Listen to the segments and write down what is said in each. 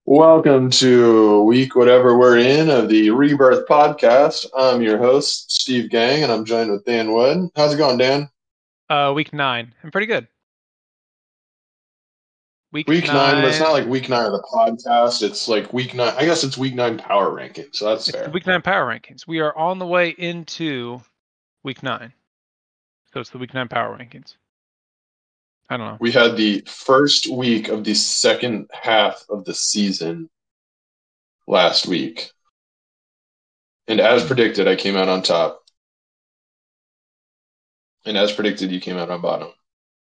Welcome to week whatever we're in of the Rebirth podcast. I'm your host, Steve Gang, and I'm joined with Dan Wood. How's it going, Dan? Week 9. I'm pretty good. Week Week nine, but it's not 9. like week nine of the podcast. It's like week nine. I guess it's week nine power ranking, so that's It's the fair. week 9 power rankings. We are on the way into week 9. So it's the week 9 power rankings. I don't know. We had the first week of the second half of the season last week. And as predicted, I came out on top. And as predicted, you came out on bottom.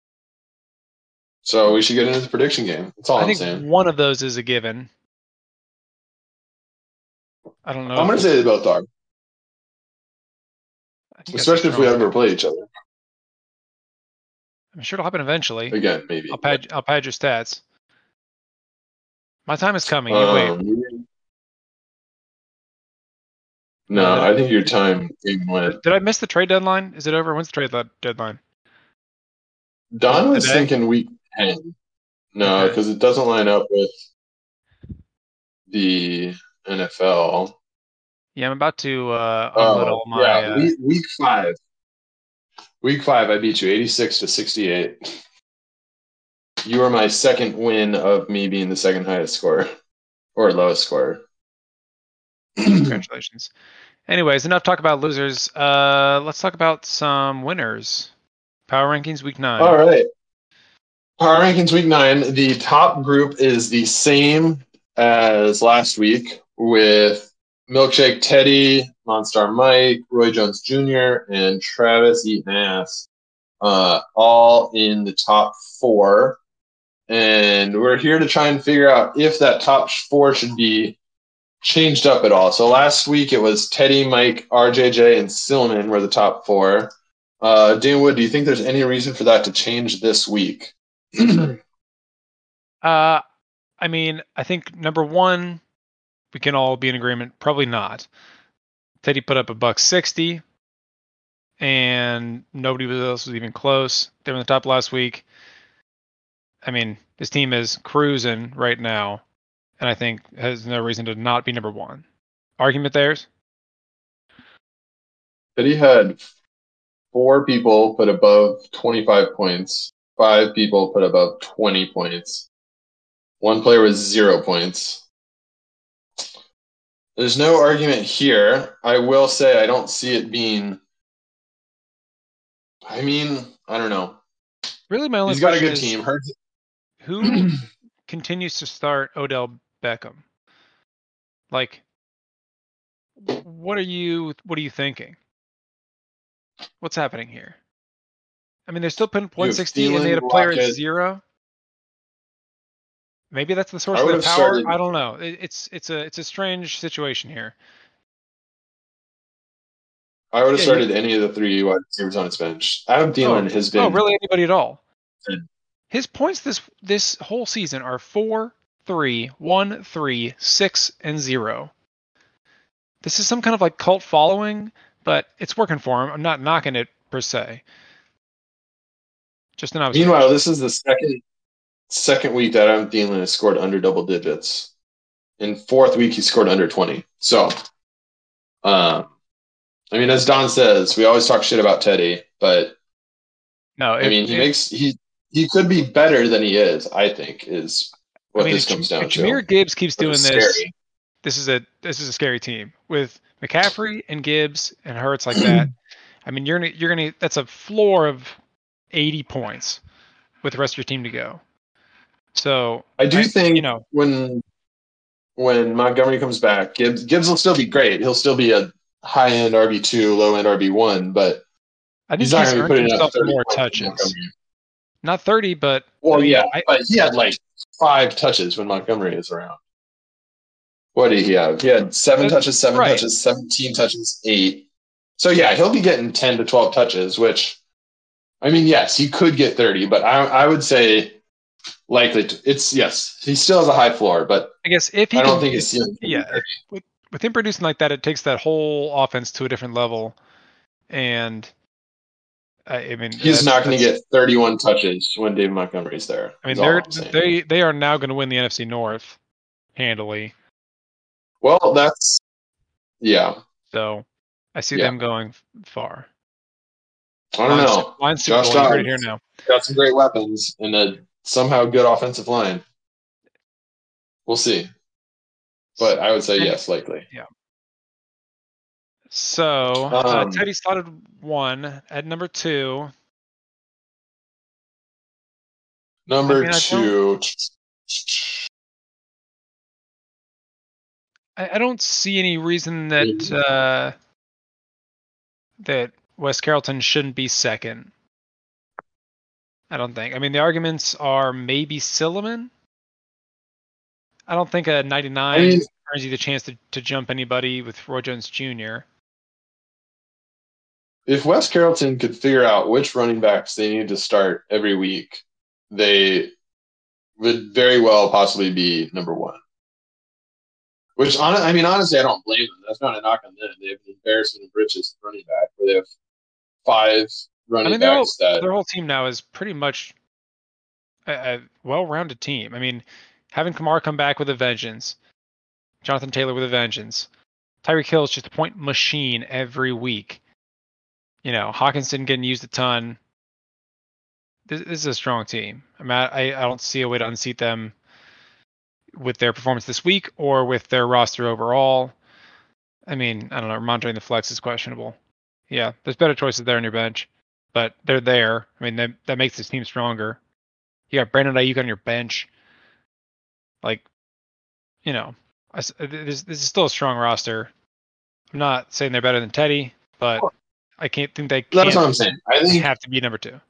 So we should get into the prediction game. That's all I I'm think saying. one of those is a given. I don't know I'm if going to say they both are, I think that's a especially if we strong. ever play each other. I'm sure it'll happen eventually. Again, maybe. I'll pad your stats. My time is coming. You wait. Um, No, no, I think your time game went. did I miss the trade deadline? Is it over? When's the trade deadline? Is Don it was today? thinking week 10. No, Okay. because it doesn't line up with the NFL. Yeah, I'm about to unload Oh, all yeah. my. Week five. Week five, I beat you 86 to 68. You were my second win of me being the second highest score or lowest score. Congratulations. Anyways, enough talk about losers. Let's talk about some winners. Power rankings week 9. All right. Power rankings week nine. The top group is the same as last week with Milkshake Teddy, Monstar Mike, Roy Jones Jr., and Travis Eaton Ass, all in the top four. And we're here to try and figure out if that top four should be changed up at all. So last week it was Teddy, Mike, RJJ, and Silman were the top four. Dan Wood, do you think there's any reason for that to change this week? Uh, I mean, I think number one, we can all be in agreement. Probably not. Teddy put up a buck 60, and nobody else was even close. They were in the top last week. I mean, this team is cruising right now, and I think has no reason to not be number one. Argument theirs? But he had four people put above 25 points, five people put above 20 points, one player with 0 points. There's no argument here. I will say I don't see it being. I mean, I don't know. Really, my only He's got a question good is team. who continues to start Odell Beckham? Like, what are you thinking? What's happening here? I mean, they're still putting You have 160 and they Thielen, had a player at Lockett. 0. Maybe that's the source I of would their have power. started. I don't know. It's a strange situation here. I would have Yeah, you. started any of the three wide receivers on his bench. Adam Oh, Thielen has oh, been. really? Anybody at all? His points this whole season are 4, 3, 1, 3, 6, and 0. This is some kind of like cult following, but it's working for him. I'm not knocking it per se. Just an Meanwhile, observation. this is the second week that Adam Thielen has scored under double digits. In fourth week, he scored under 20. So, um, I mean, as Don says, we always talk shit about Teddy, but No, I mean, he could be better than he is. I think is I what mean, this comes if down to, Jahmyr Gibbs keeps which doing is this, scary. this is a scary team with McCaffrey and Gibbs and Hurts like that. I mean, you're gonna that's a floor of 80 points with the rest of your team to go. So I do I, think when Montgomery comes back, Gibbs will still be great. He'll still be a high end RB2, low end RB1, but I he's think not he's going to be earned putting up himself 30 more points for touches. Montgomery. Not 30, but I Well, mean, yeah, but he had like 5 touches when Montgomery is around. What did he have? He had seven right. touches, 17 touches, eight. So yeah, he'll be getting 10 to 12 touches, which I mean, yes, he could get 30, but I would say likely it's yes, he still has a high floor, but I guess if he I don't can, think his ceiling can be yeah, 30. with him producing like that, it takes that whole offense to a different level. And I mean, He's not going to that's get 31 touches when David Montgomery's there. I Is mean, all I'm saying. they are now going to win the NFC North. handily. Well, yeah. So I see Yeah. them going far. I don't know. Line's Super Josh Bowl. You heard it here Dobbs now. got some great weapons and a somehow good offensive line. We'll see. But I would say And yes, likely. yeah. So Um, Teddy slotted 1 at number 2. I number mean, two. I don't see any reason that that Wes Carrollton shouldn't be second. I don't think. I mean, the arguments are maybe Silliman. I don't think a I 99 mean, earns you the chance to jump anybody with Roy Jones Jr. if Wes Carrollton could figure out which running backs they need to start every week, they would very well possibly be number one. Which, I mean, honestly, I don't blame them. That's not a knock on them. They have an embarrassment of riches running back, where they have five I running mean, backs that. their whole team now is pretty much a well-rounded team. I mean, having Kamara come back with a vengeance, Jonathan Taylor with a vengeance, Tyreek Hill is just a point machine every week. You know, Hawkinson getting used a ton. This is a strong team. I don't see a way to unseat them with their performance this week or with their roster overall. I mean, I don't know. Monitoring the flex is questionable. Yeah, there's better choices there on your bench, but they're there. I mean, that makes this team stronger. You got Brandon Ayuk on your bench. Like, you know, this is still a strong roster. I'm not saying they're better than Teddy, but I can't think they That's can't what I'm saying. I think have to be number 2.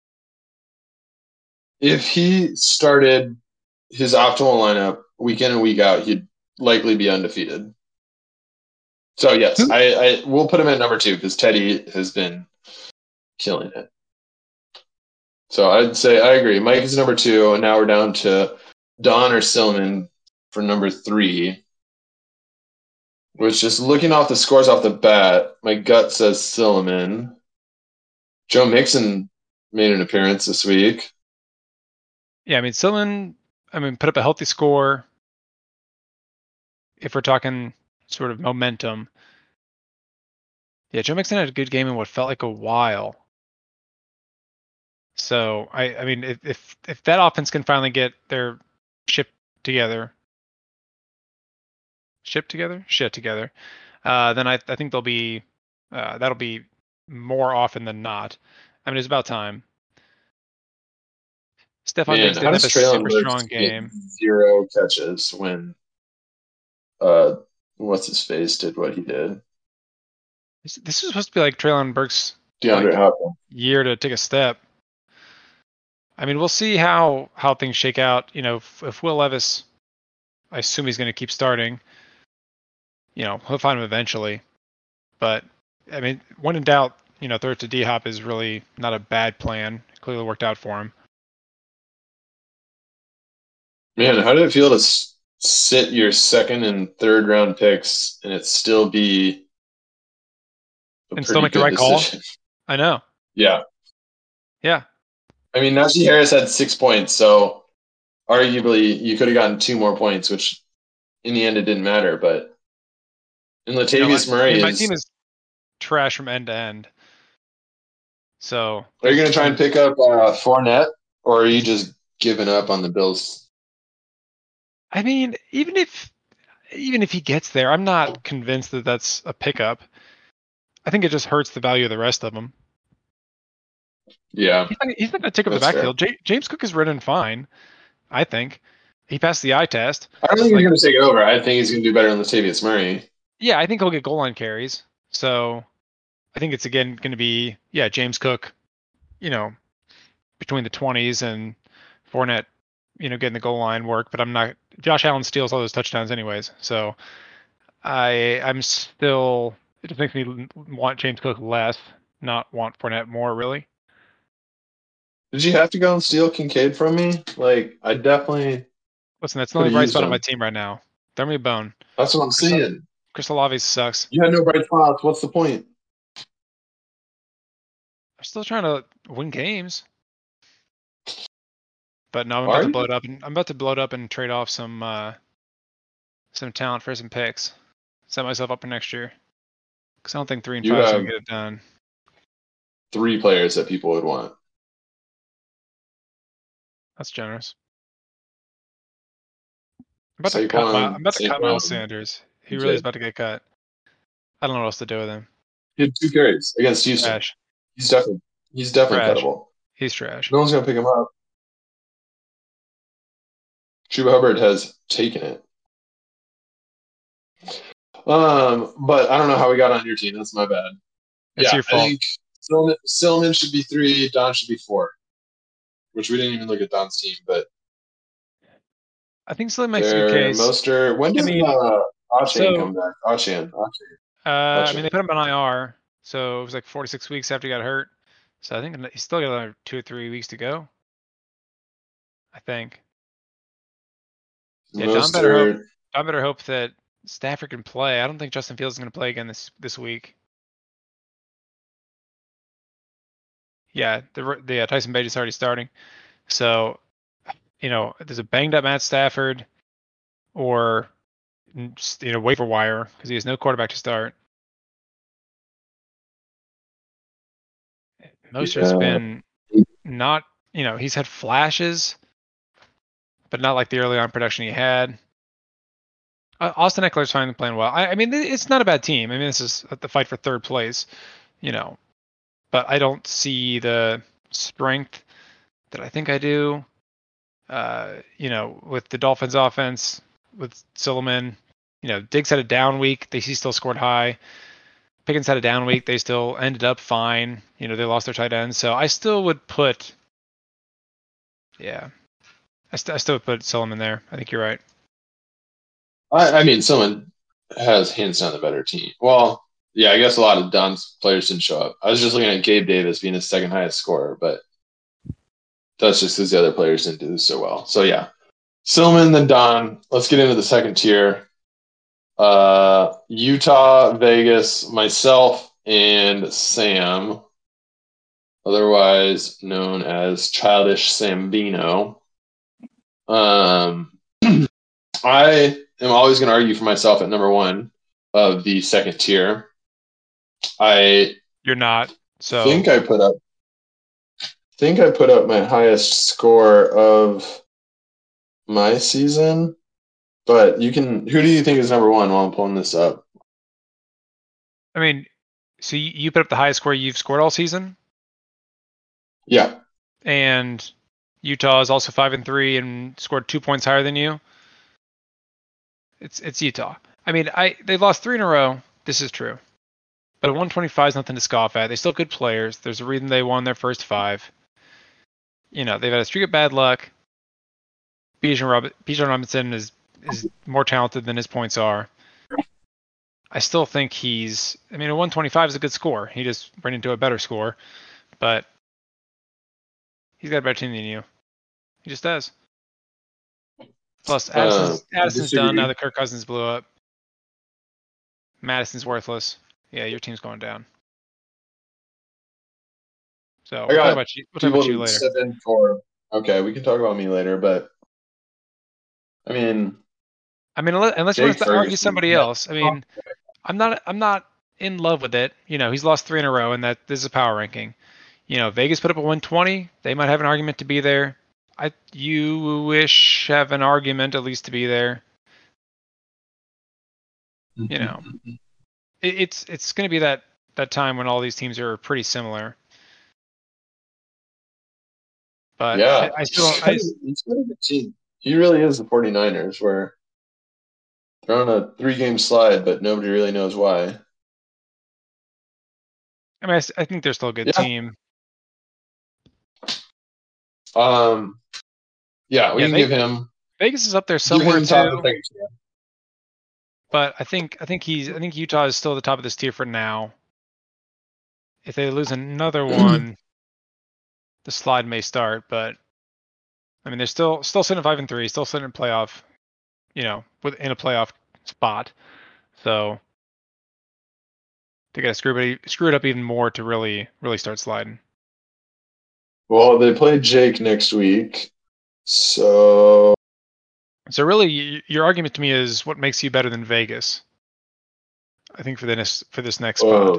if he started his optimal lineup week in and week out, he'd likely be undefeated. So yes, Who? I will put him at number two because Teddy has been killing it. So I'd say I agree. Mike is number two, and now we're down to Don or Silliman for number three. Which just looking off the scores off the bat, my gut says Silliman. Joe Mixon made an appearance this week. Yeah, I mean, Sillen, put up a healthy score. If we're talking sort of momentum, yeah, Joe Mixon had a good game in what felt like a while. So I mean, if that offense can finally get their ship together, shit together, then I think they'll be that'll be more often than not. I mean, it's about time. Stephon Man, Diggs how didn't have does a Traylon super Burks strong get game. 0 catches when uh what's his face did what he did? This is supposed to be like Traylon Burks' DeAndre like Hopkins. year to take a step. I mean, we'll see how things shake out. You know, if Will Levis, I assume he's going to keep starting. You know, he'll find him eventually. But I mean, when in doubt, you know, throw it to D Hop is really not a bad plan. It clearly worked out for him. Man, how did it feel to sit your second and third round picks and it still be a And still pretty make the good right call. decision? I know. Yeah. Yeah. I mean, Najee Harris had 6 points, so arguably you could have gotten 2 more points, which in the end it didn't matter. But and You know, Latavius Murray my team is. is trash from end to end. So Are you there's going to try and some. pick up Fournette, or are you just giving up on the Bills? I mean, even if he gets there, I'm not convinced that that's a pickup. I think it just hurts the value of the rest of them. Yeah, He's not going to take over the that's fair. backfield. James Cook is running fine. I think he passed the eye test. I don't think he's Like, going to take it over. I think he's going to do better than Latavius Murray. yeah, I think he'll get goal line carries. So I think it's again going to be James Cook. You know, between the 20s and Fournette, you know, getting the goal line work. But I'm not. Josh Allen steals all those touchdowns anyways. So I'm still. It just makes me want James Cook less, not want Fournette more. Really. Did you have to go and steal Kincaid from me? Like, I definitely Listen, that's the could only have bright used spot on my him. team right now. Throw me a bone. That's what I'm Chris, saying. Chris Olave sucks. You had no bright spots. What's the point? I'm still trying to win games. But no, I'm about Are to blow you? it up, and I'm about to blow it up and trade off some some talent for some picks. Set myself up for next year. Because I don't think 3 and You 5 is have going to get it done. 3 players that people would want. That's generous. I'm about to cut Miles Saquon. Sanders. He really is Jed. about to get cut. I don't know what else to do with him. He had 2 carries against Houston. Trash. He's definitely Trash. cuttable. He's trash. No one's gonna pick him up. Chuba Hubbard has taken it. But I don't know how we got on your team. That's my bad. It's your fault. I think Silliman should be 3, Don should be 4. Which we didn't even look at Don's team, but I think Slim makes a good case. Mostert. When does Achane come back? Achane. They put him on IR, so it was like 46 weeks after he got hurt. So I think he's still got another 2 or 3 weeks to go. I think. Yeah, Don better hope that Stafford can play. I don't think Justin Fields is going to play again this week. Yeah, the Tyson Bagent is already starting. So, there's a banged up Matt Stafford or, waiver wire because he has no quarterback to start. Mostert's been not, he's had flashes, but not like the early on production he had. Austin Eckler's finally playing well. I mean, it's not a bad team. I mean, this is the fight for third place, but I don't see the strength that I think I do. With the Dolphins offense, with Silliman, Diggs had a down week. He still scored high. Pickens had a down week. They still ended up fine. They lost their tight end. So I still would put, I still would put Silliman there. I think you're right. I mean, Silliman has hands down the better team. Well, yeah, I guess a lot of Don's players didn't show up. I was just looking at Gabe Davis being his second highest scorer, but that's just because the other players didn't do so well. So yeah, Silliman, then Don. Let's get into the second tier. Utah, Vegas, myself, and Sam, otherwise known as Childish Sambino. I am always going to argue for myself at number 1 of the second tier. You're not. So I think I put up my highest score of my season. But who do you think is number 1 while I'm pulling this up? I mean, so you put up the highest score you've scored all season? Yeah. And Utah is also 5-3 and scored 2 points higher than you. It's Utah. I mean, they lost 3 in a row. This is true. But a 125 is nothing to scoff at. They're still good players. There's a reason they won their first 5. They've had a streak of bad luck. Bijan Robinson is more talented than his points are. I still think a 125 is a good score. He just ran into a better score, but he's got a better team than you. He just does. Plus, Addison's done now that Kirk Cousins blew up. Madison's worthless. Yeah, your team's going down. So we'll talk about you later. Okay, we can talk about me later, but I mean, unless you want to argue somebody else. I mean, I'm not in love with it. He's lost 3 in a row, and that this is a power ranking. Vegas put up a 120. They might have an argument to be there. You wish have an argument at least to be there. It's going to be that time when all these teams are pretty similar. But yeah, he's got a good team. He really is the 49ers, where they're on a 3-game slide, but nobody really knows why. I mean, I think they're still a good team. Yeah, we can give him. Vegas is up there somewhere too. But I think Utah is still at the top of this tier for now. If they lose another one, the slide may start. But I mean, they're still sitting at 5-3, still sitting in playoff, within a playoff spot. So they got to screw it up even more to really start sliding. Well, they play Jake next week, so So really, your argument to me is what makes you better than Vegas. I think for this next spot.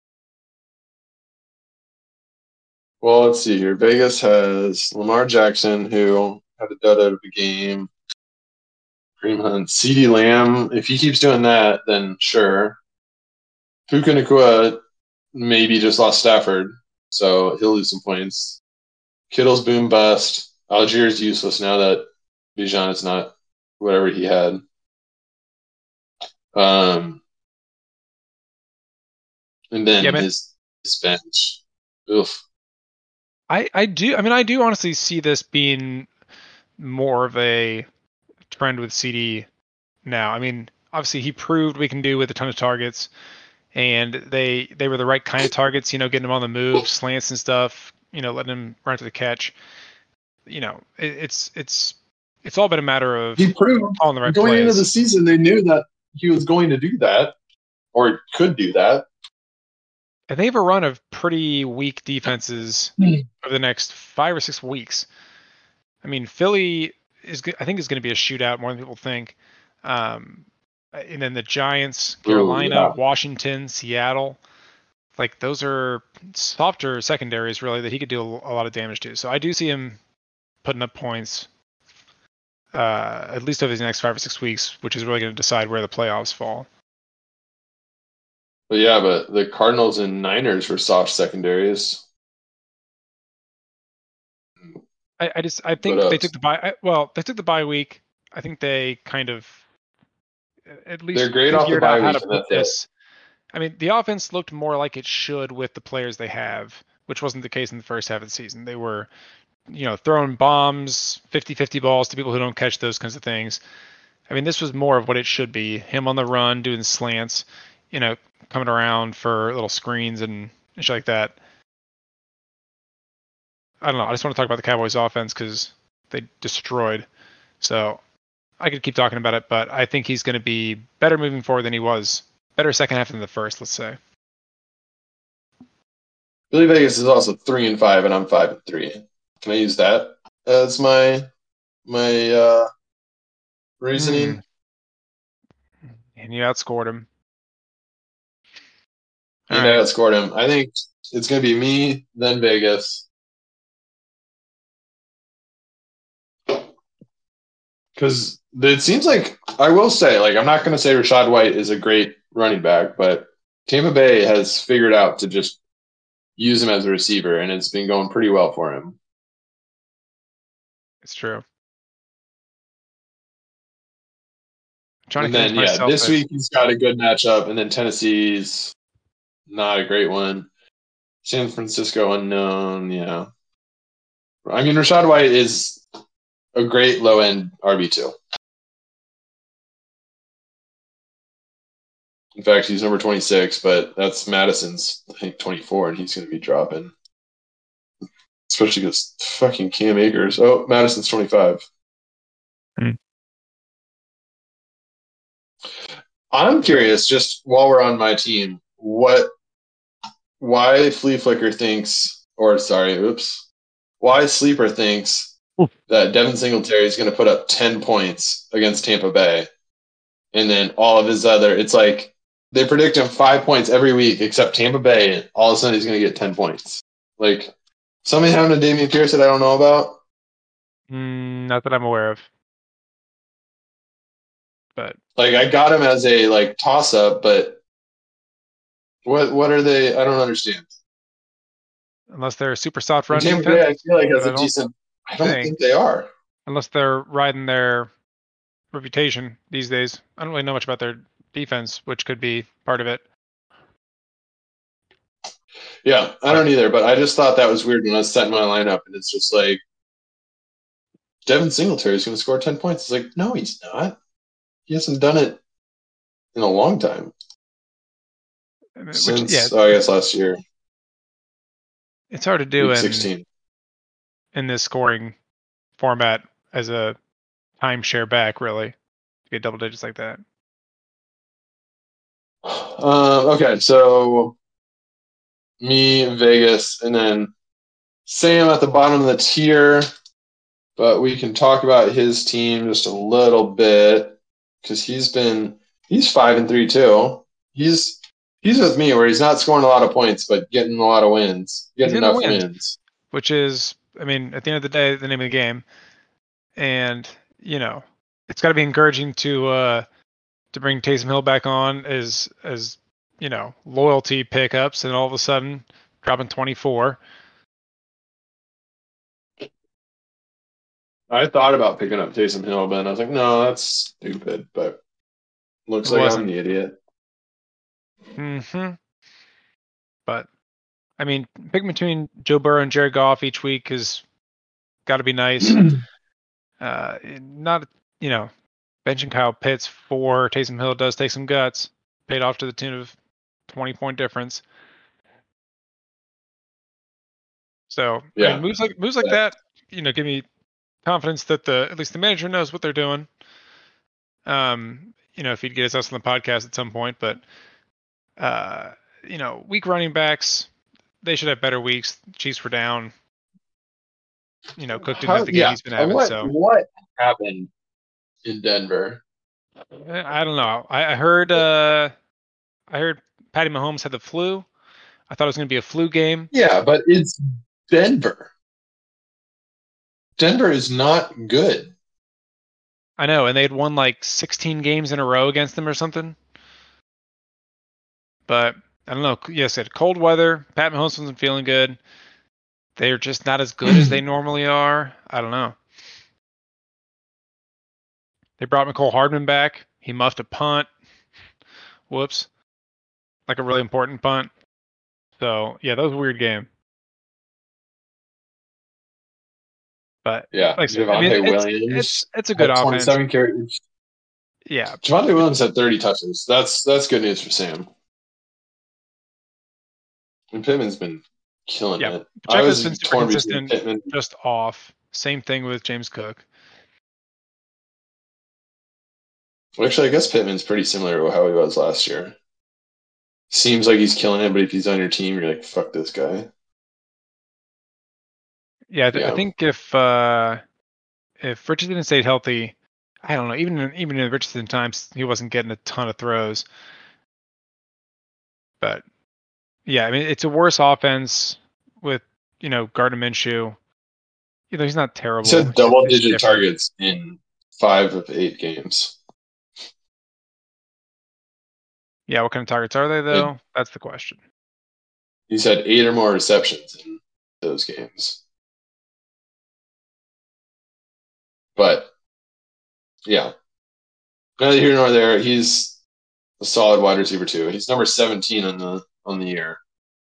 Well, let's see here. Vegas has Lamar Jackson, who had a dud out of the game. Kareem Hunt, CeeDee Lamb. If he keeps doing that, then sure. Puka Nacua maybe just lost Stafford, so he'll lose some points. Kittle's boom bust. Algiers useless now that Bijan is not whatever he had. And then Yeah, man. his bench. Oof. I do honestly see this being more of a trend with CD now. I mean, obviously he proved we can do with a ton of targets, and they were the right kind of targets. Getting him on the move, slants and stuff. Letting him run to the catch. It's all been a matter of He proved calling the right going into the plays. season, they knew that he was going to do that or could do that. And they have a run of pretty weak defenses over the next 5 or 6 weeks. I mean, Philly I think is going to be a shootout more than people think. And then the Giants, Carolina, Yeah. Washington, Seattle, like those are softer secondaries really that he could do a lot of damage to. So I do see him putting up points at least over these next 5 or 6 weeks, which is really going to decide where the playoffs fall. But yeah, but the Cardinals and Niners were soft secondaries. I think they took the bye. They took the bye week. I think they kind of at least they're great off the figured out bye how week, to and put that's it. this. I mean, the offense looked more like it should with the players they have, which wasn't the case in the first half of the season. They were, throwing bombs, 50-50 balls to people who don't catch those kinds of things. I mean, this was more of what it should be. Him on the run, doing slants, coming around for little screens and shit like that. I don't know. I just want to talk about the Cowboys offense because they destroyed. So I could keep talking about it, but I think he's going to be better moving forward than he was. Better second half than the first, let's say. Billy Vegas is also 3-5, and I'm 5-3. Can I use that as my reasoning? And you outscored him. You know, outscored him. I think it's going to be me, then Vegas. Because it seems like, I will say, like, I'm not going to say Rachaad White is a great running back, but Tampa Bay has figured out to just use him as a receiver, and it's been going pretty well for him. It's true. And then, this week he's got a good matchup, and then Tennessee's not a great one. San Francisco unknown, yeah. I mean, Rachaad White is a great low-end RB2. In fact, he's number 26, but that's Madison's, I think, 24, and he's going to be dropping. Especially because fucking Cam Akers. Oh, Madison's 25. I'm curious, just while we're on my team, why Flea Flicker thinks, why Sleeper thinks that Devin Singletary is going to put up 10 points against Tampa Bay. And then all of his other, it's like they predict him 5 points every week except Tampa Bay. And all of a sudden he's going to get 10 points. Like, something happened to Dameon Pierce that I don't know about? Not that I'm aware of. But like, I got him as a like toss up, but what are they? I don't understand. Unless they're a super soft run Tampa defense, Bay, I feel like has a decent. I don't think they are. Unless they're riding their reputation these days. I don't really know much about their defense, which could be part of it. Yeah, I don't either, but I just thought that was weird when I was setting my lineup, and it's just like Devin Singletary is going to score 10 points. It's like, no, he's not. He hasn't done it in a long time. Since, I guess last year. It's hard to do Week 16. In this scoring format as a timeshare back, really, to get double digits like that. Okay, so me, Vegas, and then Sam at the bottom of the tier. but we can talk about his team just a little bit because he's 5-3 too. He's with me where he's not scoring a lot of points, but getting a lot of wins, He's getting in the enough wins, wins. which is, I mean, at the end of the day, the name of the game. And it's got to be encouraging to bring Taysom Hill back on as loyalty pickups, and all of a sudden dropping 24. I thought about picking up Taysom Hill, but I was like, no, that's stupid. But looks It like I'm wasn't. the idiot. But I mean, picking between Joe Burrow and Jared Goff each week has got to be nice. Not benching Kyle Pitts for Taysom Hill does take some guts. Paid off to the tune of 20-point difference. So I Yeah. mean, moves like that, give me confidence that at least the manager knows what they're doing. If he'd get us on the podcast at some point, but weak running backs, they should have better weeks. Chiefs were down. Cook didn't have the game he's been having. So What happened in Denver? I don't know. I heard Patty Mahomes had the flu. I thought it was going to be a flu game. Yeah, but it's Denver. Denver is not good. I know, and they had won like 16 games in a row against them or something. But I don't know. Yes, it cold weather. Pat Mahomes wasn't feeling good. They're just not as good as they normally are. I don't know. They brought McCole Hardman back. He muffed a punt. Whoops. Like a really important punt. So, yeah, that was a weird game. But, Yeah, like I said, I mean, Javonte Williams it's a good had offense. 27 carries. Yeah. Javonte Williams had 30 touches. That's good news for Sam. And Pittman's been killing it. I Pacheco's was been super torn between consistent, Pittman. just off. Same thing with James Cook. Actually, I guess Pittman's pretty similar to how he was last year. Seems like he's killing it, but if he's on your team, you're like, fuck this guy. Yeah, I Yeah. think if Richardson stayed healthy, I don't know. Even in Richardson times, he wasn't getting a ton of throws. But yeah, I mean, it's a worse offense with Gardner Minshew. He's not terrible. He had It's just double-digit different. targets in 5 of 8 games. Yeah, what kind of targets are they though? And That's the question. he's had 8 or more receptions in those games. But yeah, neither here nor there. He's a solid wide receiver too. He's number 17 on the year.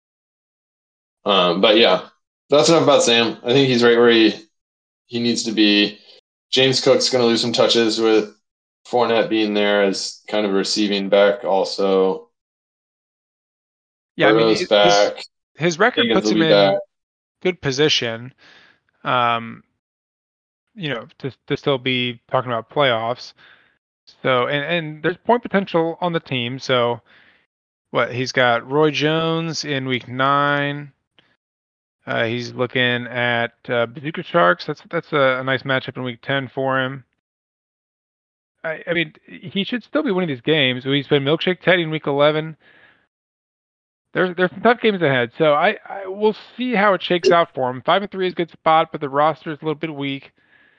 But yeah, that's enough about Sam. I think he's right where he needs to be. James Cook's going to lose some touches with Fournette being there as kind of a receiving back. Also, Yeah, I Burrow's mean, back. his record Higgins puts will him be in back. good position. To still be talking about playoffs. So, and there's point potential on the team. So, he's got Roy Jones in week 9. He's looking at Bazooka Sharks. That's a nice matchup in week 10 for him. I mean, he should still be winning these games. He's been Milkshake Teddy in week 11. There's some tough games ahead, so I will see how it shakes out for him. 5-3 is a good spot, but the roster is a little bit weak.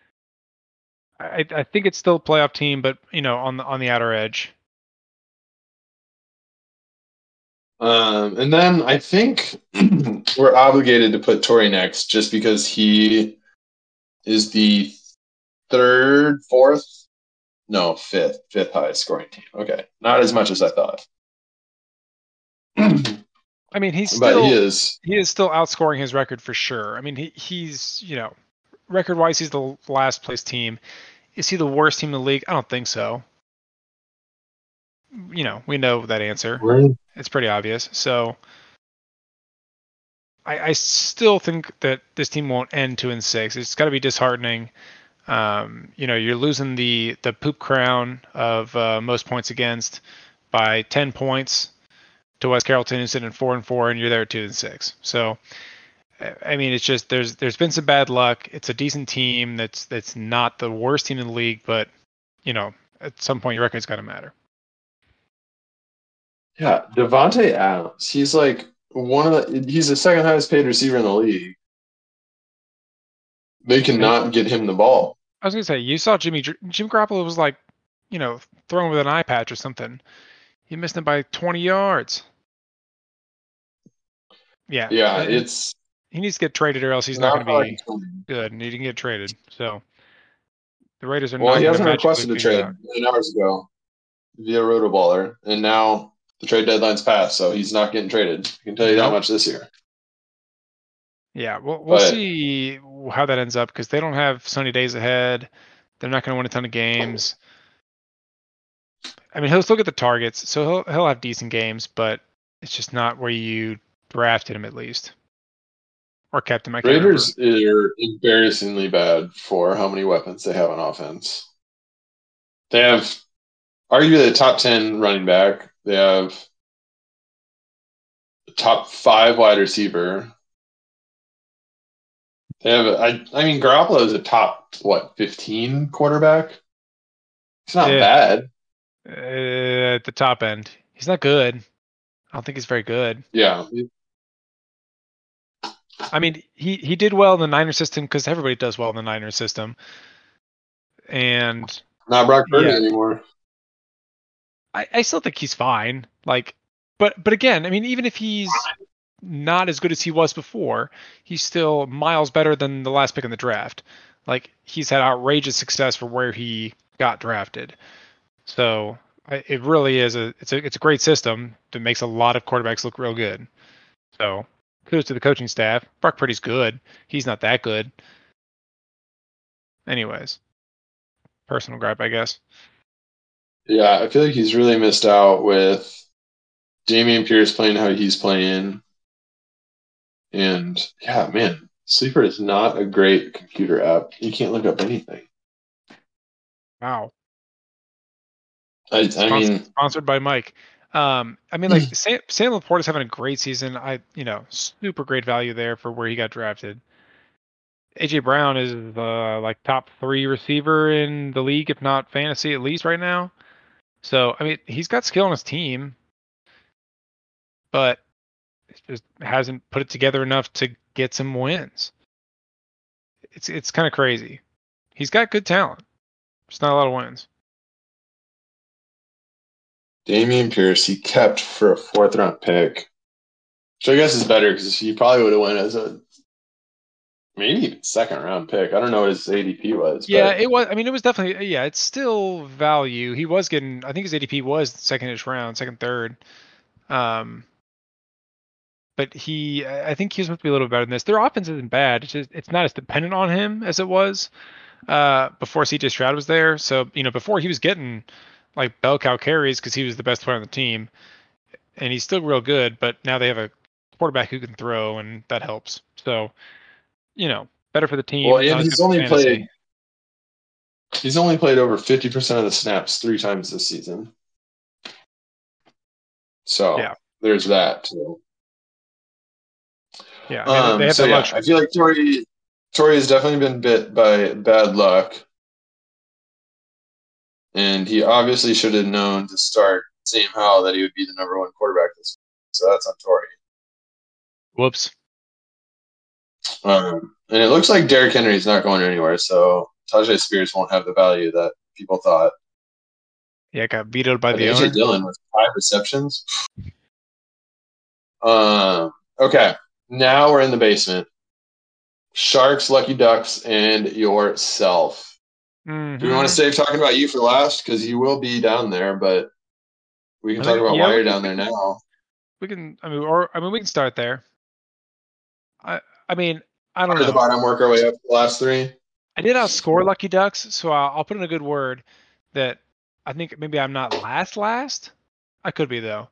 I think it's still a playoff team, but on the outer edge. And then I think we're obligated to put Tory next just because he is the fifth highest scoring team. Okay, not as much as I thought. I mean, he is still outscoring his record for sure. I mean, he's record wise, he's the last place team. Is he the worst team in the league? I don't think so. We know that answer. Right. It's pretty obvious. So I still think that this team won't end 2-6. It's got to be disheartening. You're losing the poop crown of most points against by 10 points to West Carrollton, who's sitting at 4-4, and you're there at 2-6. So I mean, it's just there's been some bad luck. It's a decent team that's not the worst team in the league, but at some point your record's got to matter. Yeah, Devontae Adams. He's like he's the second highest paid receiver in the league. They Hey, cannot get him the ball. I was gonna say you saw Jim Garoppolo was like, throwing with an eye patch or something. He missed him by 20 yards. Yeah, Yeah, it's he needs to get traded or else he's not not going to for like be good. And he didn't get traded, so the Raiders are well, not he going to hasn't magically requested a figure it trade out. 9 hours ago via Rotoballer, and now the trade deadline's passed, so he's not getting traded. I can tell you that Nope. much this year. Yeah, we'll But see how that ends up because they don't have sunny days ahead. They're not going to win a ton of games. I mean, he'll still get the targets, so he'll have decent games, but it's just not where you drafted him at least or kept him. I can't remember. Raiders are embarrassingly bad for how many weapons they have on offense. They have arguably the top 10 running back. They have the top 5 wide receiver. They have, I mean, Garoppolo is a top, what, 15 quarterback? It's not Yeah, bad. at the top end, he's not good. I don't think he's very good. Yeah. I mean, he did well in the Niner system because everybody does well in the Niner system, and Not Brock Purdy yeah, anymore. I still think he's fine. Like, but again, I mean, even if he's not as good as he was before, he's still miles better than the last pick in the draft. Like, he's had outrageous success for where he got drafted. So it really is it's a great system that makes a lot of quarterbacks look real good. So kudos to the coaching staff. Brock Purdy's good. He's not that good. Anyways, personal gripe, I guess. Yeah, I feel like he's really missed out with Damian Pierce playing how he's playing. And yeah, man, Sleeper is not a great computer app. You can't look up anything. Wow. I mean, Sponsored by Mike. I mean, like Sam Laporte is having a great season. Super great value there for where he got drafted. AJ Brown is like top 3 receiver in the league, if not fantasy at least right now. So I mean, he's got skill on his team, but it just hasn't put it together enough to get some wins. It's kind of crazy. He's got good talent, just not a lot of wins. Damian Pierce, he kept for a fourth round pick, which I guess is better because he probably would have went as a maybe even second round pick. I don't know what his ADP was, Yeah, but it was. I mean, it was definitely. Yeah, it's still value. He was getting. I think his ADP was second-ish round, second, third. Um, but I think he's supposed to be a little better than this. Their offense isn't bad. It's not as dependent on him as it was before CJ Stroud was there. So before he was getting like bell cow carries because he was the best player on the team, and he's still real good. But now they have a quarterback who can throw, and that helps. So better for the well, team, and not as good for fantasy. he's only played over 50% of the snaps 3 times this season. So Yeah, there's that too. yeah. I mean, they have So that yeah, I luxury. feel like Torrey has definitely been bit by bad luck, and he obviously should have known to start Sam Howell that he would be the number 1 quarterback this week. So that's on Torrey. Whoops. And it looks like Derrick Henry's not going anywhere, so Tajay Spears won't have the value that people thought. Yeah, got vetoed by But the AJ owner. Dillon with 5 receptions. Okay, now we're in the basement. Sharks, Lucky Ducks, and yourself. Do we want to Mm-hmm. save talking about you for last? Because you will be down there, but we can I talk mean, about yeah, why we you're can, down we there can, now. we can. We can start there. I mean, I don't Under the know. bottom, work our way up to the last 3. I did outscore Lucky Ducks, so I'll put in a good word that I think maybe I'm not last. I could be though.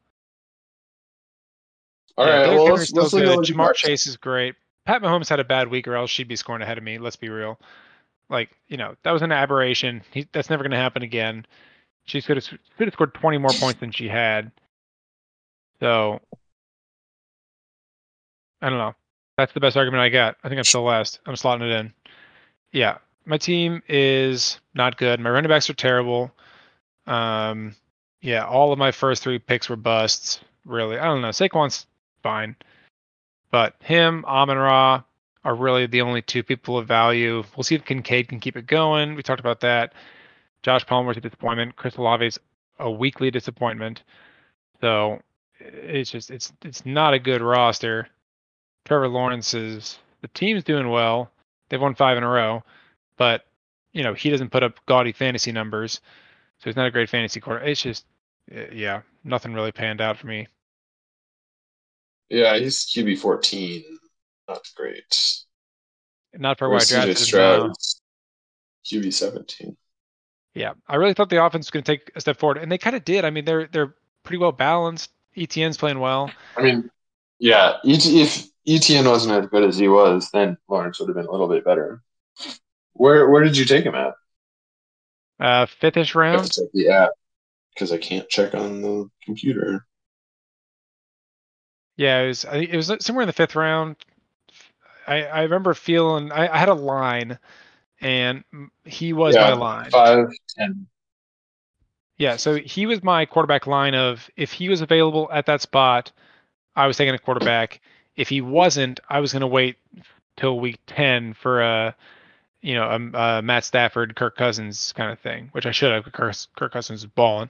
All Yeah, right, Derrick well Henry's still let's look at the good. Lucky Jamar Ducks. Chase is great. Pat Mahomes had a bad week, or else she'd be scoring ahead of me. Let's be real. Like, that was an aberration. That's never going to happen again. She could have scored 20 more points than she had. So I don't know. That's the best argument I got. I think I'm still last. I'm slotting it in. Yeah, my team is not good. My running backs are terrible. Yeah, all of my first 3 picks were busts. Really, I don't know. Saquon's fine, but him, Amon-Ra are really the only 2 people of value. We'll see if Kincaid can keep it going. We talked about that. Josh Palmer's a disappointment. Chris Olave's a weekly disappointment. So it's not a good roster. Trevor Lawrence the team's doing well. They've won 5 in a row, but he doesn't put up gaudy fantasy numbers, so he's not a great fantasy quarter. It's just yeah, nothing really panned out for me. Yeah, he's QB 14. Not great. Not for where I Where's CJ drafted him Stroud? now. QB 17. Yeah, I really thought the offense was going to take a step forward, and they kind of did. I mean, they're pretty well balanced. ETN's playing well. I mean, yeah, if ETN wasn't as good as he was, then Lawrence would have been a little bit better. Where did you take him at? 5th-ish I have to round. check the app because I can't check on the computer. Yeah, it was somewhere in the 5th round. I remember feeling I had a line, and he was my Yeah, line. 5-10. Yeah, so he was my quarterback line of if he was available at that spot, I was taking a quarterback. If he wasn't, I was going to wait till week 10 for a Matt Stafford, Kirk Cousins kind of thing, which I should have. Kirk Cousins is balling.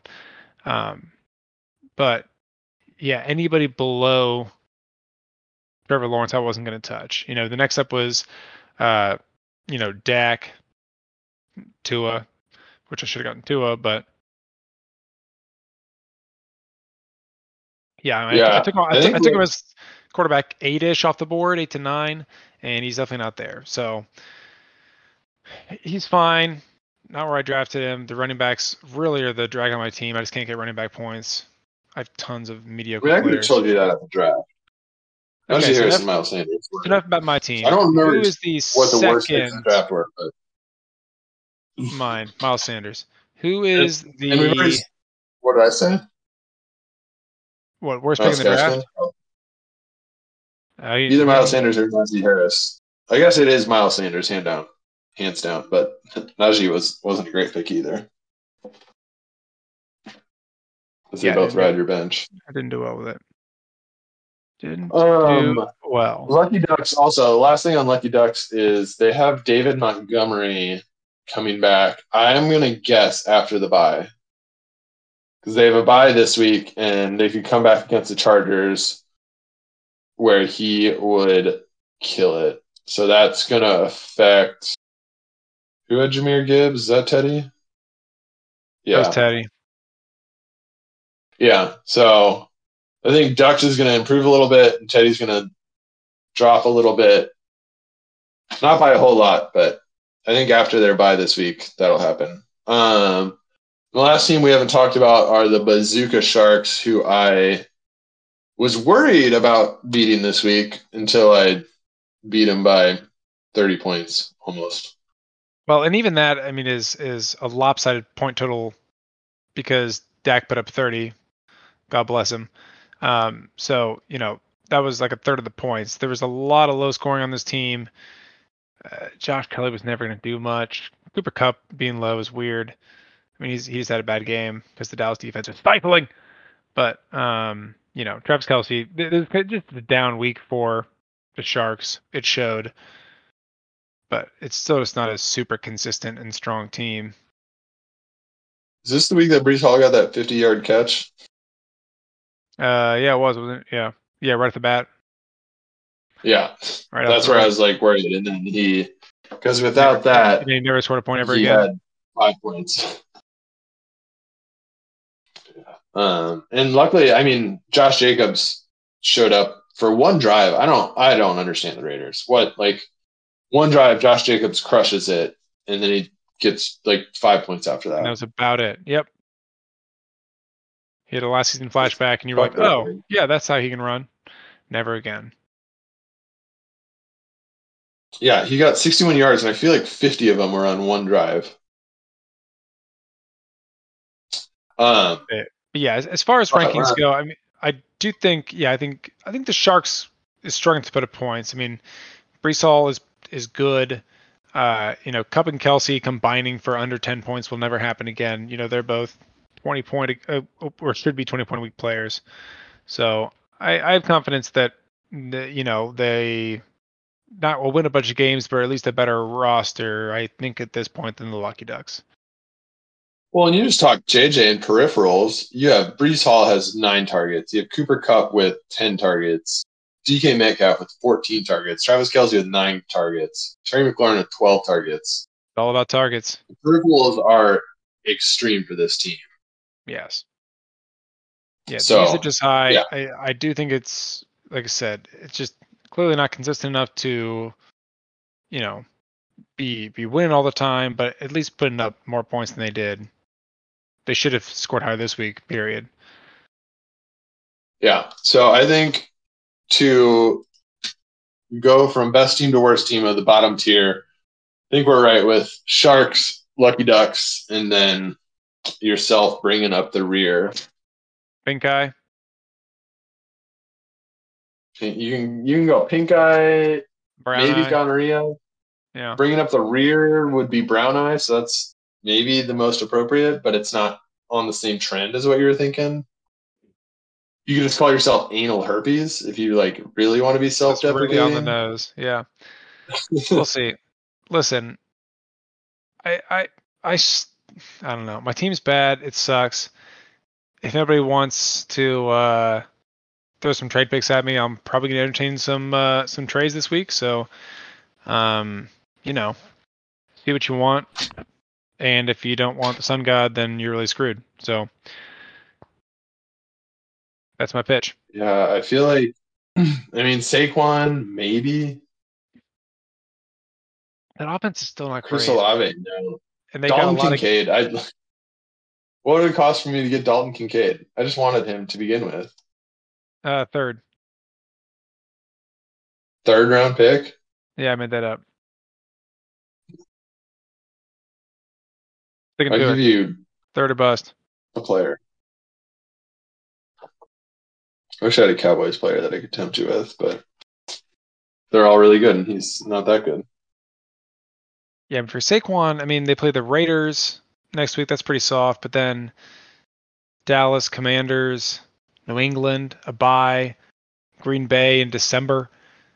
But yeah, anybody below Trevor Lawrence, I wasn't going to touch. The next up was, Dak, Tua, which I should have gotten Tua, but yeah, I Yeah, took him. I think I took him as quarterback 8-ish off the board, 8 to 9, and he's definitely not there. So he's fine. Not where I drafted him. The running backs really are the drag on my team. I just can't get running back points. I have tons of mediocre I could have players. told you that at the draft. Okay, Najee so Harris and Miles Sanders. enough about my I team. don't remember Who is the what the worst picks in the second? draft were, but Mine, Miles Sanders. Who and, is and we've already. the What did I say? worst pick in Miles the Cashman. draft? Either You Miles didn't. Sanders or Najee Harris. I guess it is Miles Sanders, hands down. But Najee wasn't a great pick either. Because they Yeah, both ride your bench. I didn't do well with it. Didn't do well. Lucky Ducks. Also, last thing on Lucky Ducks is they have David Montgomery coming back. I'm gonna guess after the bye because they have a bye this week, and they could come back against the Chargers, where he would kill it. So that's gonna affect who had Jahmyr Gibbs? Is that Teddy? That was Yeah, Teddy. yeah. So I think Ducks is gonna improve a little bit, and Teddy's gonna drop a little bit. Not by a whole lot, but I think after their bye this week, that'll happen. The last team we haven't talked about are the Bazooka Sharks, who I was worried about beating this week until I beat them by 30 points almost. Well, and even that, I mean, is a lopsided point total because Dak put up 30. God bless him. So that was like a third of the points. There was a lot of low scoring on this team. Josh Kelly was never going to do much. Cooper Kupp being low is weird. I mean, he's had a bad game because the Dallas defense is stifling. But Travis Kelce, it's just a down week for the Sharks. It showed, but it's still just not a super consistent and strong team. Is this the week that Brees Hall got that 50-yard catch? Yeah, it was, wasn't it? Yeah, right off the bat. Yeah, Right off that's the where I rip. was like worried, and then because without that, He never scored a point ever he again. had 5 points. And luckily, I mean, Josh Jacobs showed up for one drive. I don't understand the Raiders. What, like, one drive, Josh Jacobs crushes it, and then he gets like 5 points after And that that. was about it. Yep. He had a last season flashback, and you were like, Fuck that oh, thing. yeah, that's how he can run. Never again. Yeah, he got 61 yards, and I feel like 50 of them were on one drive. But yeah, as far as rankings go, I mean, I do think, I think the Sharks is struggling to put up points. I mean, Brees Hall is good. Cup and Kelsey combining for under 10 points will never happen again. They're both 20-point or should be 20-point a week players. So I have confidence that they not will win a bunch of games, but at least a better roster, I think, at this point than the Lucky Ducks. Well, and you just talk JJ and peripherals. You have Brees Hall has 9 targets. You have Cooper Kupp with 10 targets. DK Metcalf with 14 targets. Travis Kelce with 9 targets. Terry McLaurin with 12 targets. It's all about targets. The peripherals are extreme for this team. Yes. Yeah, So, the usage is high. yeah. I do think it's, like I said, it's just clearly not consistent enough to, be winning all the time, but at least putting up more points than they did. They should have scored higher this week, period. Yeah. So I think to go from best team to worst team of the bottom tier, I think we're right with Sharks, Lucky Ducks, and then yourself bringing up the rear. Pink eye. You can go pink eye, Brown maybe eye. gonorrhea. Yeah. Bringing up the rear would be brown eye, so that's maybe the most appropriate, but it's not on the same trend as what you were thinking. You can just call yourself anal herpes if you really want to be That's self-deprecating. really on the nose. Yeah. We'll see. Listen, I don't know. My team's bad. It sucks. If nobody wants to throw some trade picks at me, I'm probably gonna entertain some trades this week. So, see what you want. And if you don't want the Sun God, then you're really screwed. So that's my pitch. Yeah, I feel like Saquon, maybe. That offense is still not Chris great. Olave, no. And they got a Dalton lot Kincaid. What would it cost for me to get Dalton Kincaid? I just wanted him to begin with. of third. 3rd round pick? Yeah, I made that up. I'll give you third or bust. a player. I wish I had a Cowboys player that I could tempt you with, but they're all really good, and he's not that good. Yeah, for Saquon, I mean, they play the Raiders next week. That's pretty soft. But then Dallas, Commanders, New England, a bye, Green Bay in December.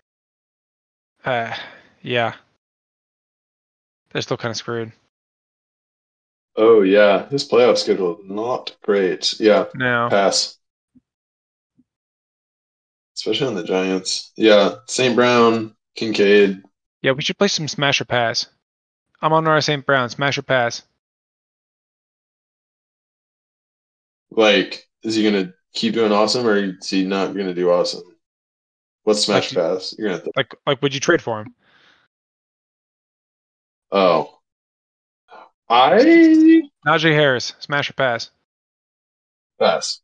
Yeah. They're still kind of screwed. Oh, yeah. This playoff schedule is not great. Yeah, No. pass. Especially on the Giants. Yeah, St. Brown, Kincaid. Yeah, we should play some smash or pass. I'm on our St. Brown. Smash or pass. Is he going to keep doing awesome, or is he not going to do awesome? What's smash pass? You're going to would you trade for him? Oh. Najee Harris, smash or pass? Pass.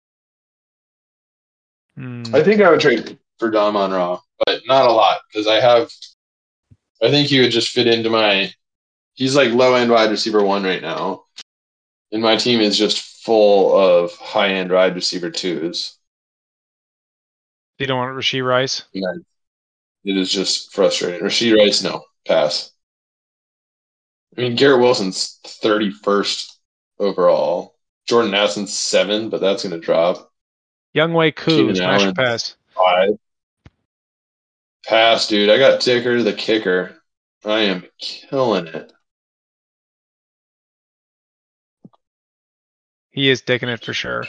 Hmm. I think I would trade for Don Monroe, but not a lot because I think he would just fit into he's like low end wide receiver 1 right now. And my team is just full of high end wide receiver 2s. You don't want Rashee Rice? Yeah. It is just frustrating. Rashee Rice, no. Pass. I mean, Garrett Wilson's 31st overall. Jordan Addison's 7, but that's going to drop. Younghoe Koo, smash or pass? 5. Pass, dude. I got Ticker the kicker. I am killing it. He is taking it for sure.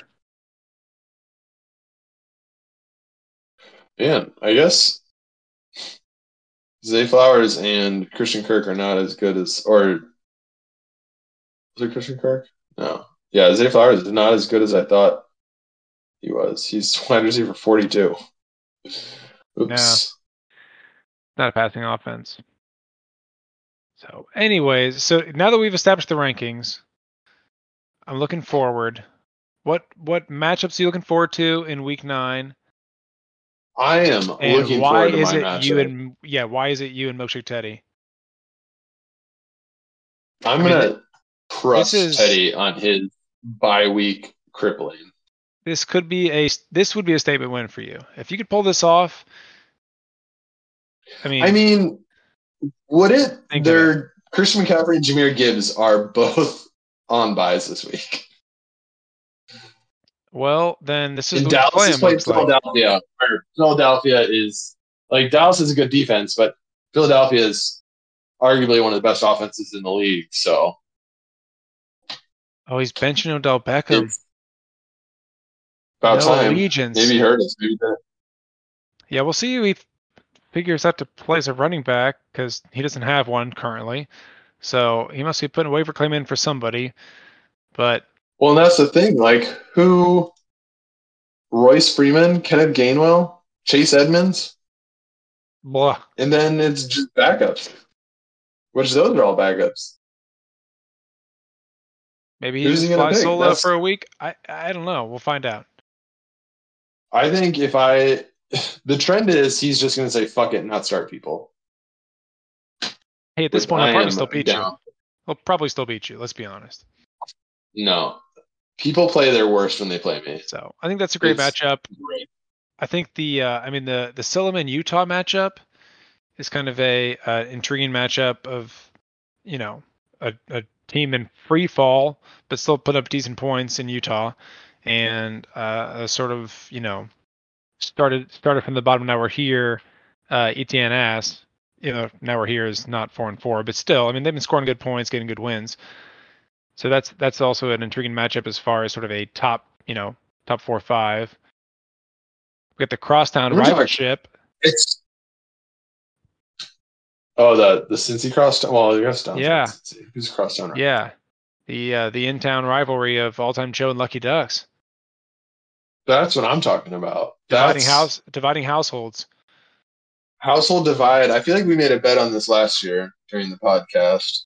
Man, I guess Zay Flowers and Christian Kirk are not as good as, or was it Christian Kirk? No. Yeah, Zay Flowers is not as good as I thought he was. He's wide receiver 42. Oops. Not a passing offense. So, anyways, now that we've established the rankings, I'm looking forward. What matchups are you looking forward to in Week 9? I am looking forward to my matchup. Why is it you and Milkshake Teddy? I'm gonna trust Teddy on his bye week crippling. This would be a statement win for you if you could pull this off. I mean, would it? Thinking it. Christian McCaffrey and Jahmyr Gibbs are both on buys this week. Well, then this is And the week to Dallas play is him, playing looks like. Philadelphia. Or Philadelphia is like Dallas is a good defense, but Philadelphia is arguably one of the best offenses in the league. So Oh, he's benching Odell Beckham. it's about No time. allegiance. Maybe he heard us. Maybe that. Yeah, we'll see if he figures out to play as a running back because he doesn't have one currently. So he must be putting a waiver claim in for somebody. But Well, and that's the thing. Like, who? Royce Freeman, Kenneth Gainwell, Chase Edmonds, blah. and then it's just backups. Which those are all backups. Maybe he Who's he just going to flies pick? solo for a week. I don't know. We'll find out. I think the trend is he's just going to say fuck it and not start people. Hey, at this point, I he'll probably am still beat down. you. He'll probably still beat you. Let's be honest. No, people play their worst when they play me. So I think that's a great matchup. Great. I think the Silliman Utah matchup is kind of a intriguing matchup of, a team in free fall but still put up decent points in Utah, and a sort of started from the bottom. Now we're here. Etienne Ass, now we're here is not 4-4, but still, I mean they've been scoring good points, getting good wins. So that's also an intriguing matchup as far as sort of a top 4-5. We got the crosstown rivalship. The Cincy crosstown. Well, the crosstown. Yeah. Who's crosstown? Yeah. The in-town rivalry of all-time Joe and Lucky Ducks. That's what I'm talking about. Dividing households. Household divide. I feel like we made a bet on this last year during the podcast.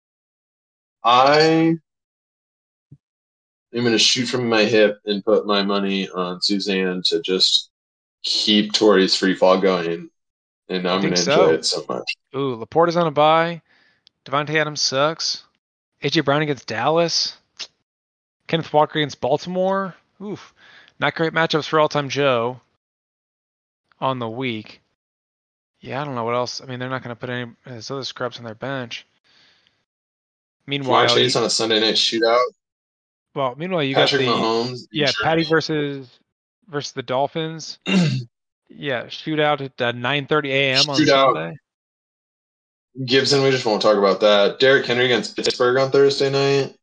I am going to shoot from my hip and put my money on Suzanne to just keep Tori's free fall going, and I'm going to enjoy it so much. Ooh, Laporta's on a bye. Devontae Adams sucks. AJ Brown against Dallas. Kenneth Walker against Baltimore. Oof, not great matchups for all-time Joe on the week. Yeah, I don't know what else. I mean, they're not going to put any of those other scrubs on their bench. Meanwhile, Chase on a Sunday night shootout. Well, meanwhile, you Patrick got Mahomes. Patty versus the Dolphins. Yeah, shootout at 9:30 a.m. on Sunday. Gibson, we just won't talk about that. Derrick Henry against Pittsburgh on Thursday night.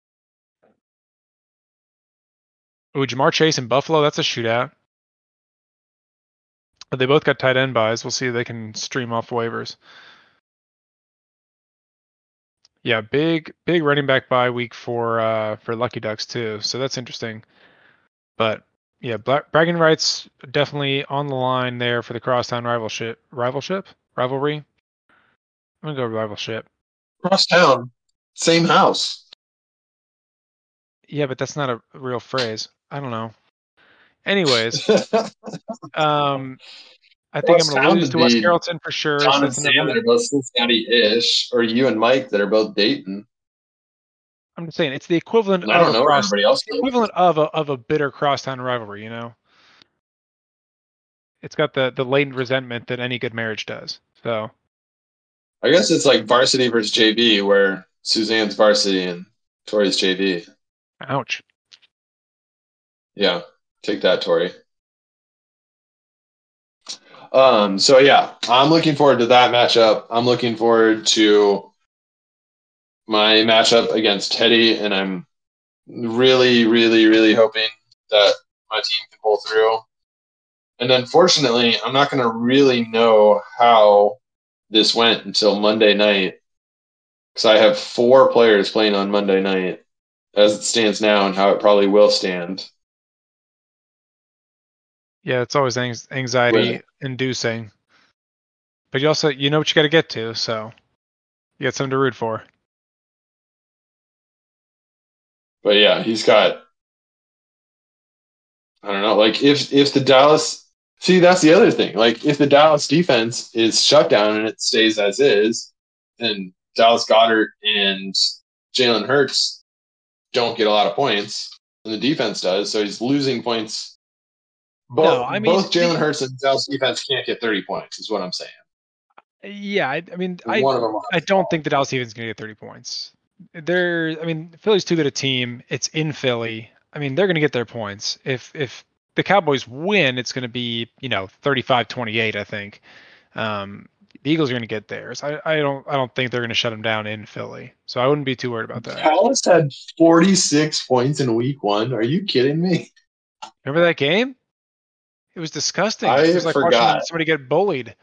Ooh, Jamar Chase in Buffalo, that's a shootout. But they both got tight end buys. We'll see if they can stream off waivers. Yeah, big running back bye week for Lucky Ducks too. So that's interesting. But yeah, bragging rights definitely on the line there for the crosstown rivalry. I'm gonna go rivalship. Crosstown, same house. Yeah, but that's not a real phrase. I don't know. Anyways, I think I'm going to lose to Wes Carrollton for sure. John and Sam that are both Cincinnati-ish, or you and Mike that are both Dayton. I'm just saying it's the equivalent. I don't know where everybody else. The equivalent of a bitter crosstown rivalry. It's got the latent resentment that any good marriage does. So, I guess it's like varsity versus JV, where Suzanne's varsity and Tori's JV. Ouch. Yeah, take that, Tori. So yeah, I'm looking forward to that matchup. I'm looking forward to my matchup against Teddy, and I'm really, really, really hoping that my team can pull through. And unfortunately, I'm not going to really know how this went until Monday night, because I have 4 players playing on Monday night as it stands now and how it probably will stand. Yeah, it's always anxiety inducing. But you also, what you got to get to, so you got something to root for. But yeah, he's got, I don't know, like if the Dallas, see, that's the other thing. Like if the Dallas defense is shut down and it stays as is, then Dallas Goedert and Jalen Hurts don't get a lot of points, and the defense does. So he's losing points. Both Jalen Hurts and Dallas defense can't get 30 points, is what I'm saying. Yeah, I mean, One of them. I don't think the Dallas Stevens is going to get 30 points. I mean, Philly's too good a team. It's in Philly. I mean, they're going to get their points. If the Cowboys win, it's going to be 35-28. I think. The Eagles are going to get theirs. I don't think they're going to shut them down in Philly. So I wouldn't be too worried about that. Dallas had 46 points in week 1. Are you kidding me? Remember that game? It was disgusting. I It was like forgot. watching somebody get bullied.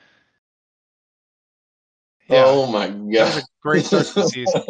Yeah, Oh my god. that was a great start to the season.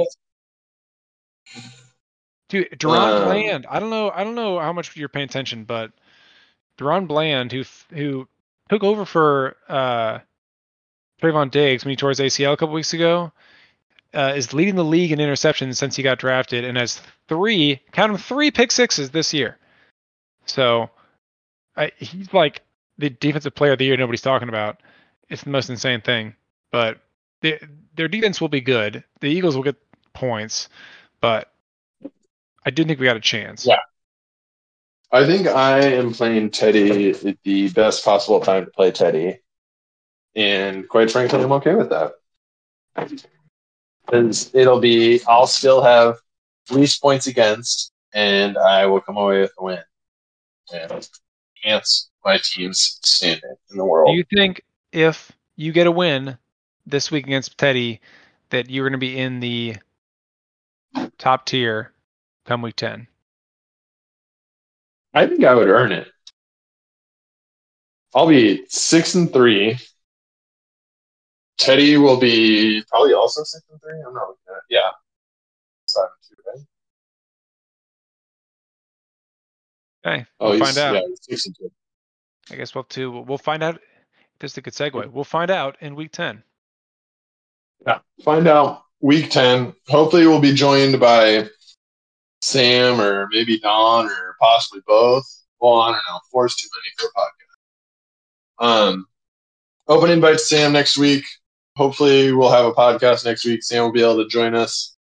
Dude, Deron Bland. I don't know how much you're paying attention, but Deron Bland, who took over for Trayvon Diggs when he tore his ACL a couple weeks ago, is leading the league in interceptions since he got drafted, and has count them, 3 pick sixes this year. So he's like the defensive player of the year nobody's talking about. It's the most insane thing. But their defense will be good. The Eagles will get points, but I do think we got a chance. Yeah. I think I am playing Teddy at the best possible time to play Teddy. And quite frankly, I'm okay with that. Because I'll still have least points against, and I will come away with a win. And enhance my team's standing in the world. Do you think if you get a win this week against Teddy, that you're going to be in the top tier come week 10? I think I would earn it. I'll be 6-3. Teddy will be probably also 6-3. I'm not looking at it. Yeah. 7-2, right? Okay, we'll find out. Yeah, 6-2. I guess we'll find out. This is a good segue. We'll find out in week 10. Yeah, find out week 10. Hopefully, we'll be joined by Sam or maybe Don or possibly both. Well, I don't know. 4's too many for a podcast. Open invite to Sam next week. Hopefully, we'll have a podcast next week. Sam will be able to join us.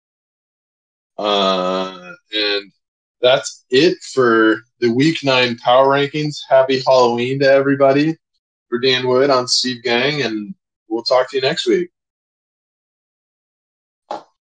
And that's it for the week 9 power rankings. Happy Halloween to everybody. For Dan Wood, I'm Steve Gang, and we'll talk to you next week.